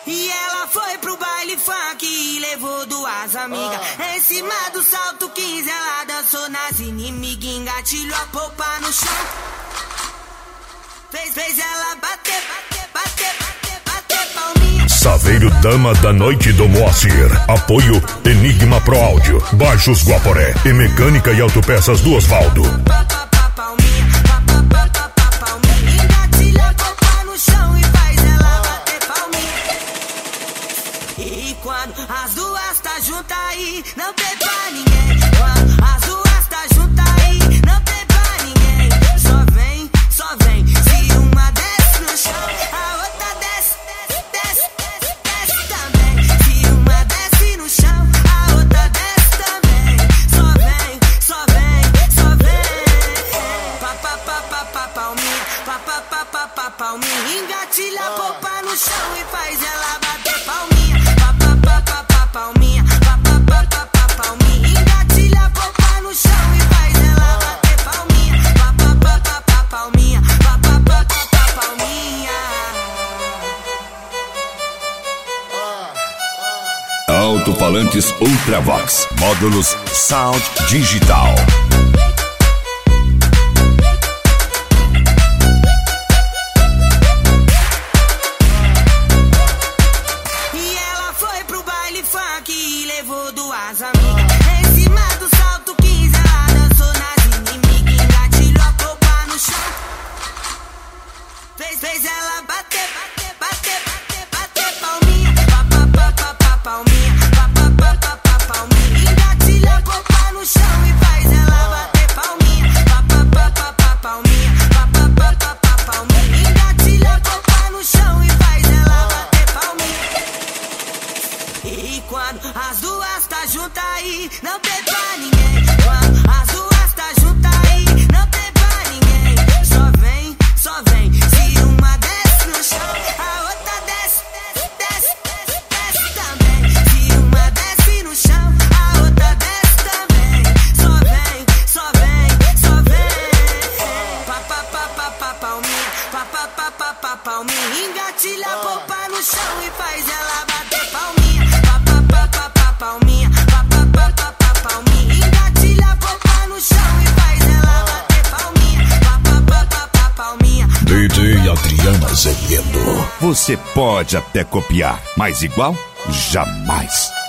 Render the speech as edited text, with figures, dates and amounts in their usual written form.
E ela foi pro baile funk e levou duas amigas. Em cima do salto 15 ela dançou nas inimigas, engatilhou a polpa no chão. Fez ela bater palminha. Saveiro Dama da Noite do Moacir. Apoio Enigma Pro Áudio, Baixos Guaporé e Mecânica e Autopeças do Osvaldo. E quando as duas tá juntas aí, não tem pra ninguém. Quando as duas tá juntas aí, não tem pra ninguém. Só vem, se uma desce no chão, a outra desce também. Se uma desce no chão, a outra desce também. Só vem, palminha. Engatilha a polpa no chão e faz ela bater palminha. Palminha, engatilha a polpa no chão e faz ela bater palminha. Palminha. Alto-falantes Ultravox, módulos Sound Digital. Funk e levou duas amigas. Em cima do salto 15 ela dançou nas inimigas, engatilhou a polpa no chão. Fez ela bater palminha. Palminha. Engatilhou a polpa no chão e faz ela bater palminha. Palminha. Engatilhou a polpa no chão e faz ela bater palminha. E quando as duas tá juntas aí, não tem pra ninguém. Quando as duas tá juntas aí, não tem pra ninguém. Só vem, se uma desce no chão, a outra desce também. Se uma desce no chão, a outra desce também. Só vem, palminha. Engatilha a polpa no chão e faz ela bater palminha. Palminha. Engatilha a polpa no chão e faz ela bater palminha. DJ Adriano Azevedo. Você pode até copiar, mas igual, jamais.